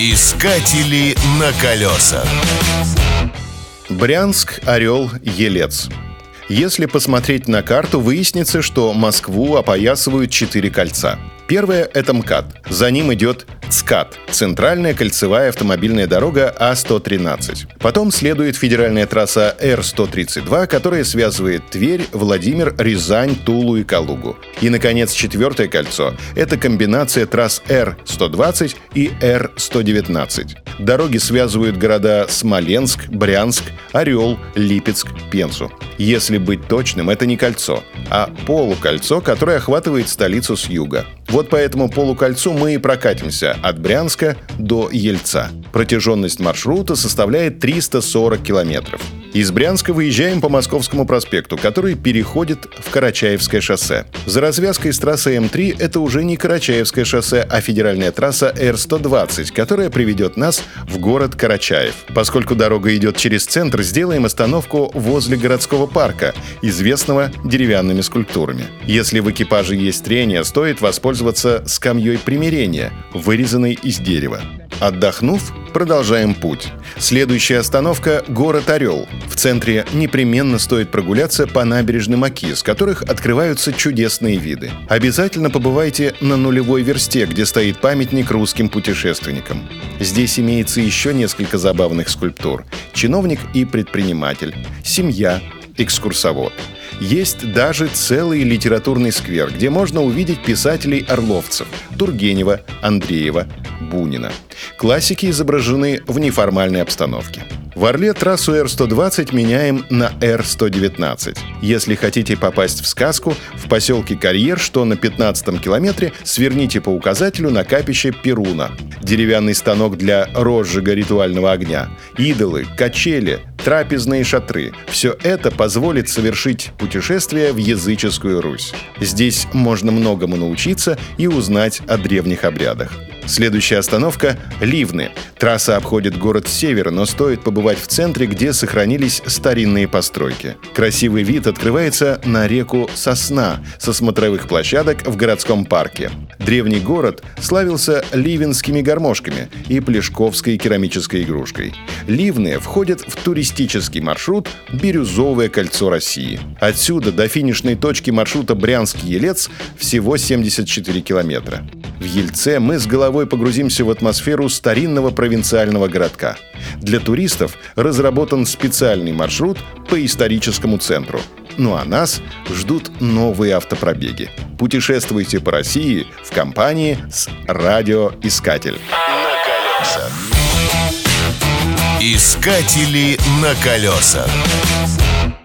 Искатели на колесах. Брянск, Орел, Елец. Если посмотреть на карту, выяснится, что Москву опоясывают 4 кольца. Первое – это МКАД. За ним идет ЦКАД – центральная кольцевая автомобильная дорога А-113. Потом следует федеральная трасса Р-132, которая связывает Тверь, Владимир, Рязань, Тулу и Калугу. И, наконец, четвертое кольцо – это комбинация трасс Р-120 и Р-119. Дороги связывают города Смоленск, Брянск, Орел, Липецк, Пензу. Если быть точным, это не кольцо, а полукольцо, которое охватывает столицу с юга. Вот по этому полукольцу мы и прокатимся от Брянска до Ельца. Протяженность маршрута составляет 340 километров. Из Брянска выезжаем по Московскому проспекту, который переходит в Карачаевское шоссе. За развязкой с трассой М3 это уже не Карачаевское шоссе, а федеральная трасса Р-120, которая приведет нас в город Карачаев. Поскольку дорога идет через центр, сделаем остановку возле городского парка, известного деревянными скульптурами. Если в экипаже есть трение, стоит воспользоваться скамьей примирения, вырезанной из дерева. Отдохнув, продолжаем путь. Следующая остановка – город Орел. В центре непременно стоит прогуляться по набережным Оки, с которых открываются чудесные виды. Обязательно побывайте на нулевой версте, где стоит памятник русским путешественникам. Здесь имеется еще несколько забавных скульптур. Чиновник и предприниматель, семья, экскурсовод. Есть даже целый литературный сквер, где можно увидеть писателей-орловцев – Тургенева, Андреева, Бунина. Классики изображены в неформальной обстановке. В Орле трассу Р-120 меняем на Р-119. Если хотите попасть в сказку, в поселке Карьер, что на 15-м километре, сверните по указателю на капище Перуна. Деревянный станок для розжига ритуального огня, идолы, качели, трапезные шатры – все это позволит совершить путешествие в языческую Русь. Здесь можно многому научиться и узнать о древних обрядах. Следующая остановка – Ливны. Трасса обходит город с севера, но стоит побывать в центре, где сохранились старинные постройки. Красивый вид открывается на реку Сосна со смотровых площадок в городском парке. Древний город славился ливенскими гармошками и плешковской керамической игрушкой. Ливны входят в туристический маршрут «Бирюзовое кольцо России». Отсюда до финишной точки маршрута Брянск-Елец всего 74 километра. В Ельце мы с головой погрузимся в атмосферу старинного провинциального городка. Для туристов разработан специальный маршрут по историческому центру. Ну а нас ждут новые автопробеги. Путешествуйте по России в компании с «Радиоискатель». На колесах. Искатели на колесах.